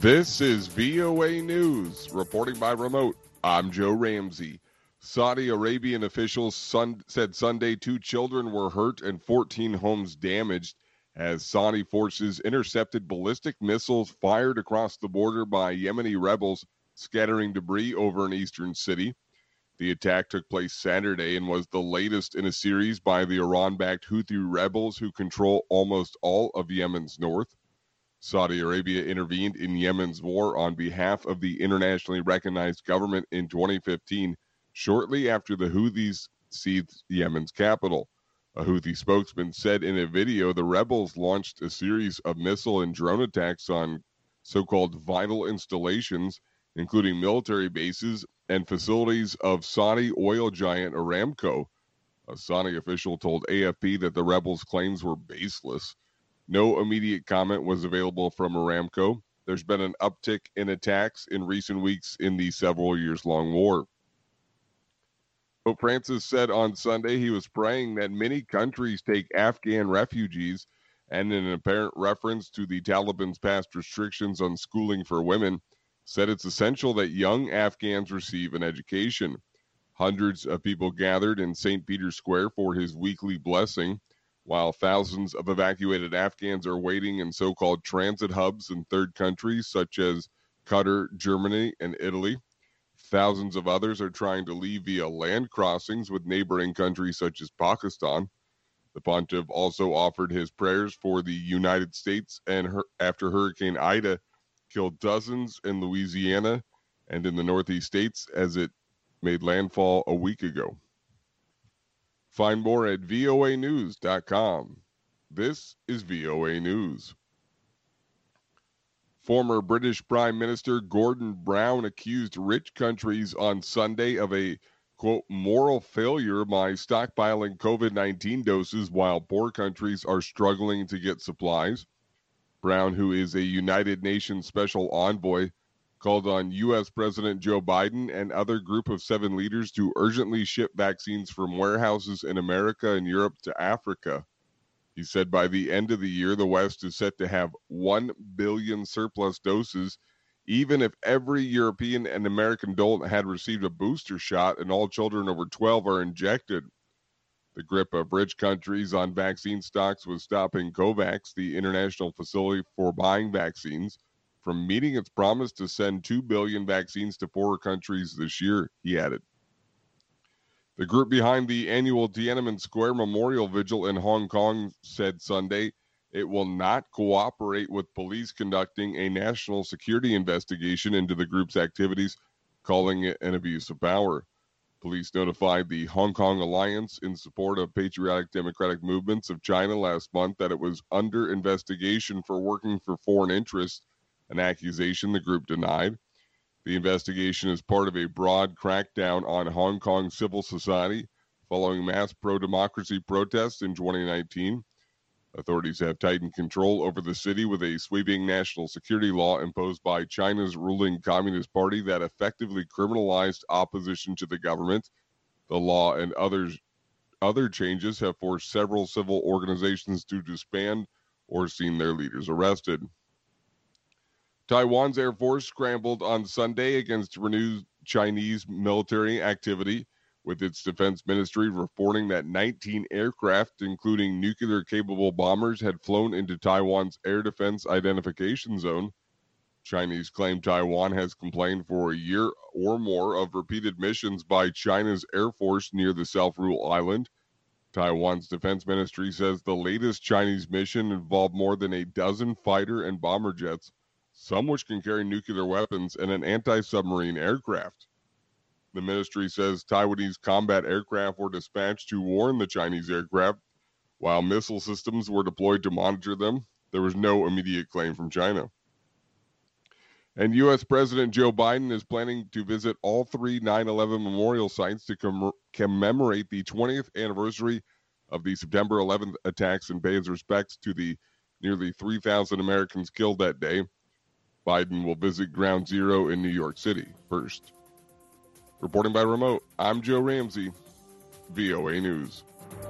This is VOA News, reporting by remote. I'm Joe Ramsey. Saudi Arabian officials said Sunday 2 children were hurt and 14 homes damaged as Saudi forces intercepted ballistic missiles fired across the border by Yemeni rebels, scattering debris over an eastern city. The attack took place Saturday and was the latest in a series by the Iran-backed Houthi rebels who control almost all of Yemen's north. Saudi Arabia intervened in Yemen's war on behalf of the internationally recognized government in 2015, shortly after the Houthis seized Yemen's capital. A Houthi spokesman said in a video the rebels launched a series of missile and drone attacks on so-called vital installations, including military bases and facilities of Saudi oil giant Aramco. A Saudi official told AFP that the rebels' claims were baseless. No immediate comment was available from Aramco. There's been an uptick in attacks in recent weeks in the several years-long war. Pope Francis said on Sunday he was praying that many countries take Afghan refugees, and in an apparent reference to the Taliban's past restrictions on schooling for women, said it's essential that young Afghans receive an education. Hundreds of people gathered in St. Peter's Square for his weekly blessing, while thousands of evacuated Afghans are waiting in so-called transit hubs in third countries such as Qatar, Germany, and Italy. Thousands of others are trying to leave via land crossings with neighboring countries such as Pakistan. The pontiff also offered his prayers for the United States after Hurricane Ida killed dozens in Louisiana and in the Northeast states as it made landfall a week ago. Find more at voanews.com. This is VOA News. Former British Prime Minister Gordon Brown accused rich countries on Sunday of a, quote, moral failure by stockpiling COVID-19 doses while poor countries are struggling to get supplies. Brown, who is a United Nations Special Envoy, called on U.S. President Joe Biden and other group of 7 leaders to urgently ship vaccines from warehouses in America and Europe to Africa. He said by the end of the year, the West is set to have 1 billion surplus doses, even if every European and American adult had received a booster shot and all children over 12 are injected. The grip of rich countries on vaccine stocks was stopping COVAX, the international facility for buying vaccines, from meeting its promise to send 2 billion vaccines to poorer countries this year, he added. The group behind the annual Tiananmen Square Memorial Vigil in Hong Kong said Sunday it will not cooperate with police conducting a national security investigation into the group's activities, calling it an abuse of power. Police notified the Hong Kong Alliance in support of patriotic democratic movements of China last month that it was under investigation for working for foreign interests, an accusation the group denied. The investigation is part of a broad crackdown on Hong Kong civil society following mass pro-democracy protests in 2019. Authorities have tightened control over the city with a sweeping national security law imposed by China's ruling Communist Party that effectively criminalized opposition to the government. The law and other changes have forced several civil organizations to disband or seen their leaders arrested. Taiwan's Air Force scrambled on Sunday against renewed Chinese military activity, with its defense ministry reporting that 19 aircraft, including nuclear-capable bombers, had flown into Taiwan's air defense identification zone. Chinese claim Taiwan has complained for a year or more of repeated missions by China's Air Force near the self-rule island. Taiwan's defense ministry says the latest Chinese mission involved more than a dozen fighter and bomber jets, some which can carry nuclear weapons, and an anti-submarine aircraft. The ministry says Taiwanese combat aircraft were dispatched to warn the Chinese aircraft, while missile systems were deployed to monitor them. There was no immediate claim from China. And U.S. President Joe Biden is planning to visit all 3 9/11 memorial sites to commemorate the 20th anniversary of the September 11th attacks and pay his respects to the nearly 3,000 Americans killed that day. Biden will visit Ground Zero in New York City first. Reporting by remote, I'm Joe Ramsey, VOA News.